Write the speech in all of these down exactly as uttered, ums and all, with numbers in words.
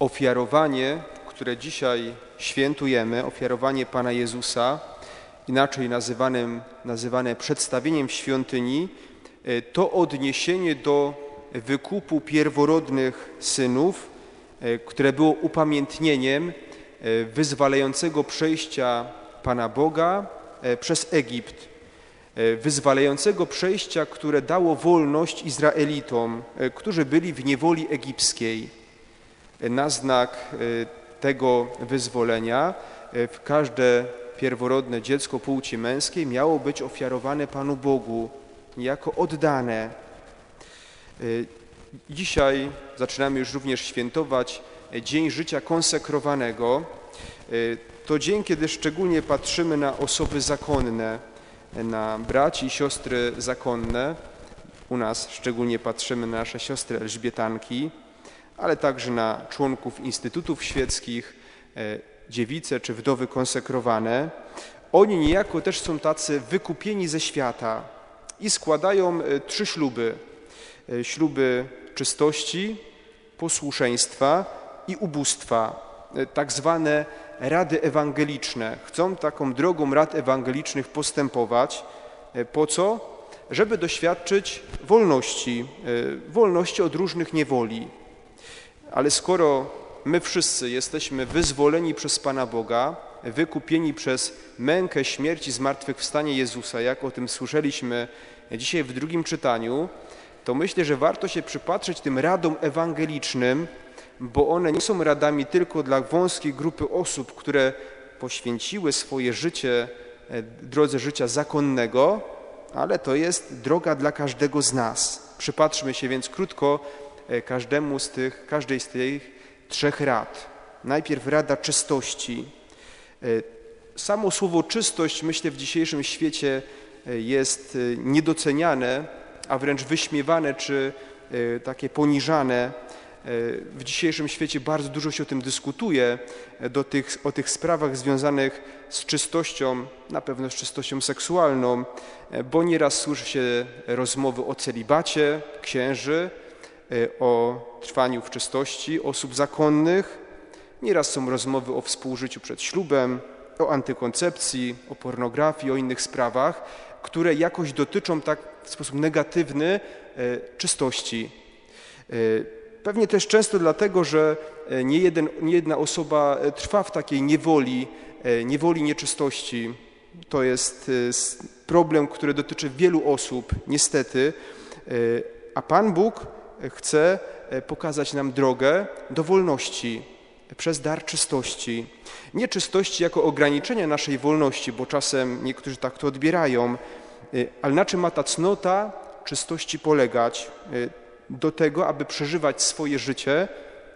Ofiarowanie, które dzisiaj świętujemy, ofiarowanie Pana Jezusa, inaczej nazywanym, nazywane przedstawieniem w świątyni, to odniesienie do wykupu pierworodnych synów, które było upamiętnieniem wyzwalającego przejścia Pana Boga przez Egipt, wyzwalającego przejścia, które dało wolność Izraelitom, którzy byli w niewoli egipskiej. Na znak tego wyzwolenia każde pierworodne dziecko płci męskiej miało być ofiarowane Panu Bogu, niejako oddane. Dzisiaj zaczynamy już również świętować Dzień Życia Konsekrowanego. To dzień, kiedy szczególnie patrzymy na osoby zakonne, na braci i siostry zakonne. U nas szczególnie patrzymy na nasze siostry elżbietanki, ale także na członków instytutów świeckich, dziewice czy wdowy konsekrowane. Oni niejako też są tacy wykupieni ze świata i składają trzy śluby. Śluby czystości, posłuszeństwa i ubóstwa, tak zwane rady ewangeliczne. Chcą taką drogą rad ewangelicznych postępować. Po co? Żeby doświadczyć wolności, wolności od różnych niewoli. Ale skoro my wszyscy jesteśmy wyzwoleni przez Pana Boga, wykupieni przez mękę, śmierć i zmartwychwstanie Jezusa, jak o tym słyszeliśmy dzisiaj w drugim czytaniu, to myślę, że warto się przypatrzeć tym radom ewangelicznym, bo one nie są radami tylko dla wąskiej grupy osób, które poświęciły swoje życie drodze życia zakonnego, ale to jest droga dla każdego z nas. Przypatrzmy się więc krótko każdemu z tych, każdej z tych trzech rad. Najpierw rada czystości. Samo słowo czystość, myślę, w dzisiejszym świecie jest niedoceniane, a wręcz wyśmiewane czy takie poniżane. W dzisiejszym świecie bardzo dużo się o tym dyskutuje, do tych, o tych sprawach związanych z czystością, na pewno z czystością seksualną, bo nieraz słyszy się rozmowy o celibacie księży, o trwaniu w czystości osób zakonnych. Nieraz są rozmowy o współżyciu przed ślubem, o antykoncepcji, o pornografii, o innych sprawach, które jakoś dotyczą tak w sposób negatywny czystości. Pewnie też często dlatego, że nie, jeden, nie jedna osoba trwa w takiej niewoli, niewoli nieczystości. To jest problem, który dotyczy wielu osób, niestety, a Pan Bóg chce pokazać nam drogę do wolności przez dar czystości. Nie czystości jako ograniczenia naszej wolności, bo czasem niektórzy tak to odbierają, ale na czym ma ta cnota czystości polegać? Do tego, aby przeżywać swoje życie,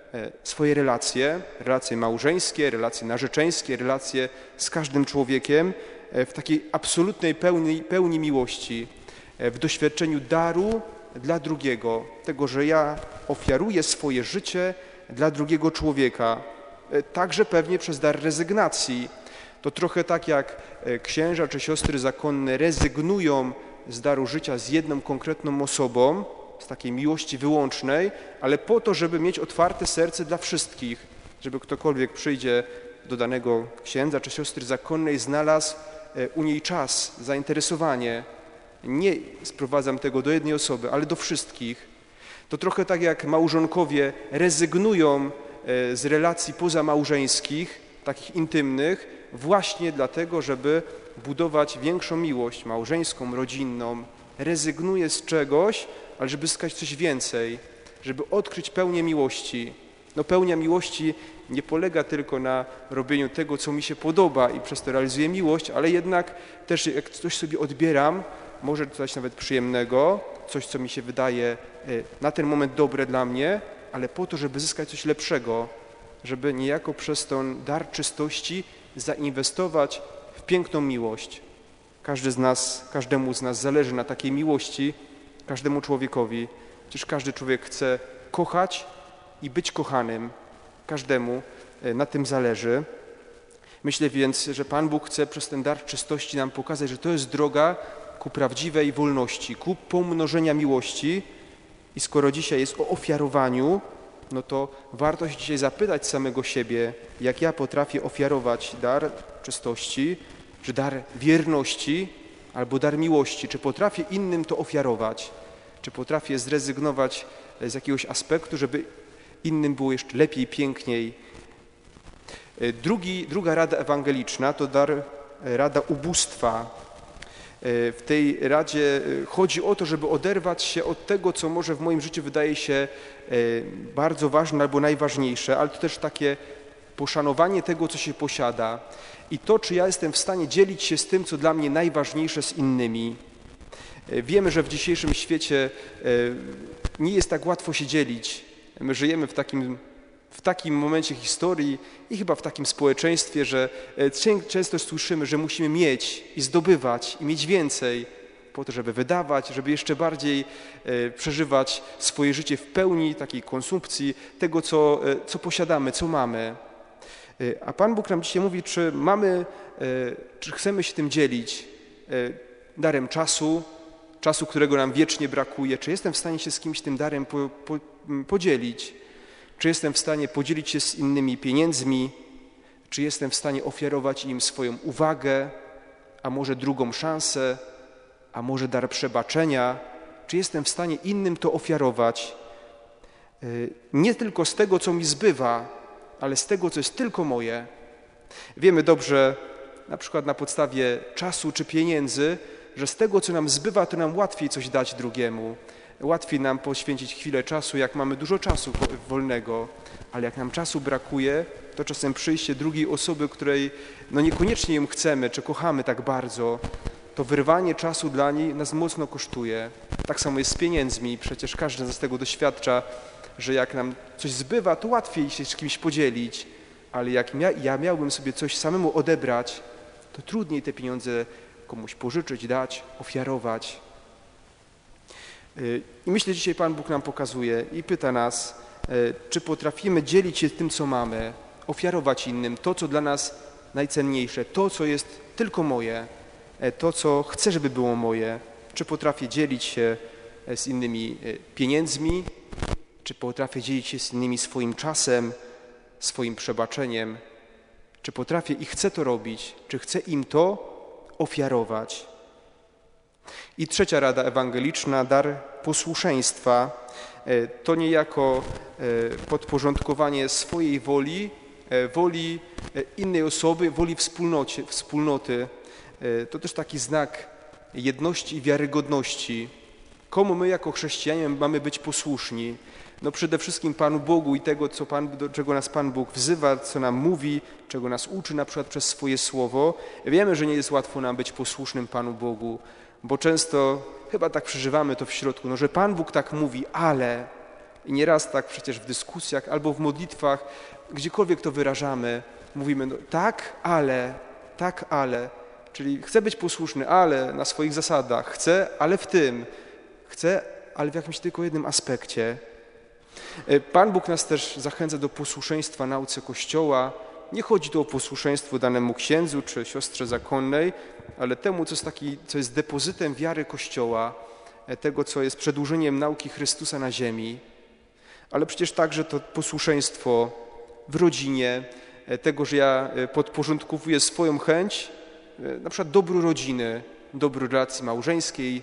swoje relacje, relacje małżeńskie, relacje narzeczeńskie, relacje z każdym człowiekiem w takiej absolutnej pełni, pełni miłości, w doświadczeniu daru dla drugiego, tego, że ja ofiaruję swoje życie dla drugiego człowieka, także pewnie przez dar rezygnacji. To trochę tak jak księża czy siostry zakonne rezygnują z daru życia z jedną konkretną osobą, z takiej miłości wyłącznej, ale po to, żeby mieć otwarte serce dla wszystkich, żeby ktokolwiek przyjdzie do danego księdza czy siostry zakonnej, znalazł u niej czas, zainteresowanie. Nie sprowadzam tego do jednej osoby, ale do wszystkich. To trochę tak jak małżonkowie rezygnują z relacji pozamałżeńskich, takich intymnych, właśnie dlatego, żeby budować większą miłość małżeńską, rodzinną. Rezygnuje z czegoś, ale żeby zyskać coś więcej, żeby odkryć pełnię miłości. No pełnia miłości nie polega tylko na robieniu tego, co mi się podoba i przez to realizuję miłość, ale jednak też jak coś sobie odbieram, może coś nawet przyjemnego, coś, co mi się wydaje na ten moment dobre dla mnie, ale po to, żeby zyskać coś lepszego, żeby niejako przez ten dar czystości zainwestować w piękną miłość. Każdy z nas, każdemu z nas zależy na takiej miłości, każdemu człowiekowi. Przecież każdy człowiek chce kochać i być kochanym. Każdemu na tym zależy. Myślę więc, że Pan Bóg chce przez ten dar czystości nam pokazać, że to jest droga ku prawdziwej wolności, ku pomnożenia miłości. I skoro dzisiaj jest o ofiarowaniu, no to warto się dzisiaj zapytać samego siebie, jak ja potrafię ofiarować dar czystości, czy dar wierności, albo dar miłości, czy potrafię innym to ofiarować, czy potrafię zrezygnować z jakiegoś aspektu, żeby innym było jeszcze lepiej, piękniej. Drugi, druga rada ewangeliczna to dar, rada ubóstwa. W tej radzie chodzi o to, żeby oderwać się od tego, co może w moim życiu wydaje się bardzo ważne albo najważniejsze, ale to też takie poszanowanie tego, co się posiada i to, czy ja jestem w stanie dzielić się z tym, co dla mnie najważniejsze, z innymi. Wiemy, że w dzisiejszym świecie nie jest tak łatwo się dzielić. My żyjemy w takim, w takim momencie historii i chyba w takim społeczeństwie, że często słyszymy, że musimy mieć i zdobywać i mieć więcej po to, żeby wydawać, żeby jeszcze bardziej przeżywać swoje życie w pełni takiej konsumpcji tego, co, co posiadamy, co mamy. A Pan Bóg nam dzisiaj mówi, czy mamy, czy chcemy się tym dzielić darem czasu, czasu, którego nam wiecznie brakuje, czy jestem w stanie się z kimś tym darem po, po, podzielić, czy jestem w stanie podzielić się z innymi pieniędzmi, czy jestem w stanie ofiarować im swoją uwagę, a może drugą szansę, a może dar przebaczenia, czy jestem w stanie innym to ofiarować, nie tylko z tego, co mi zbywa, ale z tego, co jest tylko moje. Wiemy dobrze, na przykład na podstawie czasu czy pieniędzy, że z tego, co nam zbywa, to nam łatwiej coś dać drugiemu. Łatwiej nam poświęcić chwilę czasu, jak mamy dużo czasu wolnego, ale jak nam czasu brakuje, to czasem przyjście drugiej osoby, której no niekoniecznie ją chcemy, czy kochamy tak bardzo, to wyrwanie czasu dla niej nas mocno kosztuje. Tak samo jest z pieniędzmi, przecież każdy z tego doświadcza, że jak nam coś zbywa, to łatwiej się z kimś podzielić, ale jak ja, ja miałbym sobie coś samemu odebrać, to trudniej te pieniądze komuś pożyczyć, dać, ofiarować. I myślę, że dzisiaj Pan Bóg nam pokazuje i pyta nas, czy potrafimy dzielić się tym, co mamy, ofiarować innym to, co dla nas najcenniejsze, to, co jest tylko moje, to, co chcę, żeby było moje. Czy potrafię dzielić się z innymi pieniędzmi, czy potrafię dzielić się z innymi swoim czasem, swoim przebaczeniem, czy potrafię i chcę to robić, czy chcę im to ofiarować. I trzecia rada ewangeliczna, dar posłuszeństwa, to niejako podporządkowanie swojej woli, woli innej osoby, woli wspólnocie, wspólnoty. To też taki znak jedności i wiarygodności. Komu my jako chrześcijanie mamy być posłuszni? No przede wszystkim Panu Bogu i tego, co Pan, do czego nas Pan Bóg wzywa, co nam mówi, czego nas uczy na przykład przez swoje słowo. Wiemy, że nie jest łatwo nam być posłusznym Panu Bogu, bo często chyba tak przeżywamy to w środku, no, że Pan Bóg tak mówi, ale i nieraz tak przecież w dyskusjach albo w modlitwach, gdziekolwiek to wyrażamy, mówimy no, tak, ale, tak, ale, czyli chcę być posłuszny, ale na swoich zasadach, chcę, ale w tym, chcę, ale w jakimś tylko jednym aspekcie. Pan Bóg nas też zachęca do posłuszeństwa nauce Kościoła. Nie chodzi tu o posłuszeństwo danemu księdzu czy siostrze zakonnej, ale temu, co jest, taki, co jest depozytem wiary Kościoła, tego, co jest przedłużeniem nauki Chrystusa na ziemi. Ale przecież także to posłuszeństwo w rodzinie, tego, że ja podporządkowuję swoją chęć, na przykład dobru rodziny, dobru relacji małżeńskiej,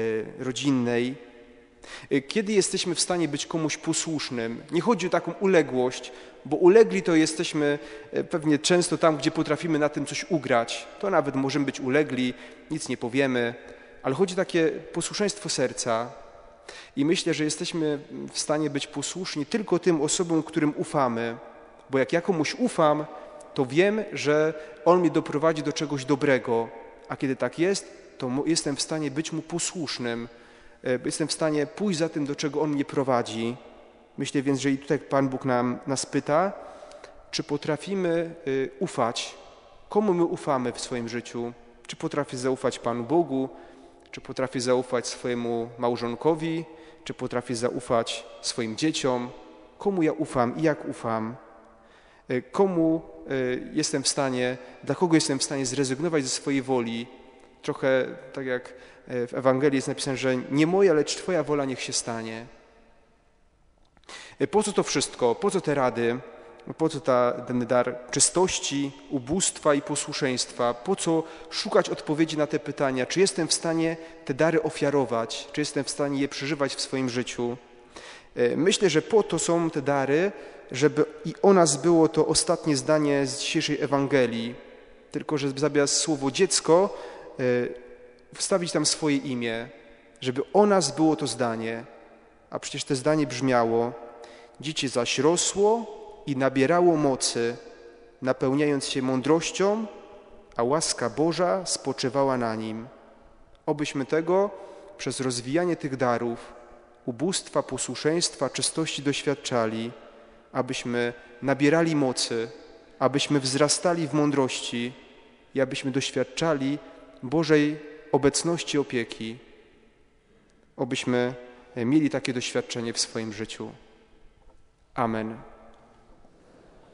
rodzinnej. Kiedy jesteśmy w stanie być komuś posłusznym? Nie chodzi o taką uległość, bo ulegli to jesteśmy pewnie często tam, gdzie potrafimy na tym coś ugrać. To nawet możemy być ulegli, nic nie powiemy, ale chodzi o takie posłuszeństwo serca. I myślę, że jesteśmy w stanie być posłuszni tylko tym osobom, którym ufamy. Bo jak ja komuś ufam, to wiem, że on mnie doprowadzi do czegoś dobrego. A kiedy tak jest, to jestem w stanie być mu posłusznym. Jestem w stanie pójść za tym, do czego on mnie prowadzi. Myślę więc, że i tutaj Pan Bóg nam, nas pyta, czy potrafimy ufać, komu my ufamy w swoim życiu. Czy potrafię zaufać Panu Bogu, czy potrafię zaufać swojemu małżonkowi, czy potrafię zaufać swoim dzieciom. Komu ja ufam i jak ufam. Komu jestem w stanie, dla kogo jestem w stanie zrezygnować ze swojej woli. Trochę tak jak w Ewangelii jest napisane, że nie moja, lecz Twoja wola niech się stanie. Po co to wszystko? Po co te rady? Po co ta, ten dar czystości, ubóstwa i posłuszeństwa? Po co szukać odpowiedzi na te pytania? Czy jestem w stanie te dary ofiarować? Czy jestem w stanie je przeżywać w swoim życiu? Myślę, że po to są te dary, żeby i o nas było to ostatnie zdanie z dzisiejszej Ewangelii, tylko że zamiast słowo dziecko wstawić tam swoje imię, żeby o nas było to zdanie, a przecież to zdanie brzmiało: dziecię zaś rosło i nabierało mocy, napełniając się mądrością, a łaska Boża spoczywała na nim. Obyśmy tego przez rozwijanie tych darów, ubóstwa, posłuszeństwa, czystości doświadczali, abyśmy nabierali mocy, abyśmy wzrastali w mądrości i abyśmy doświadczali Bożej obecności, opieki. Obyśmy mieli takie doświadczenie w swoim życiu. Amen.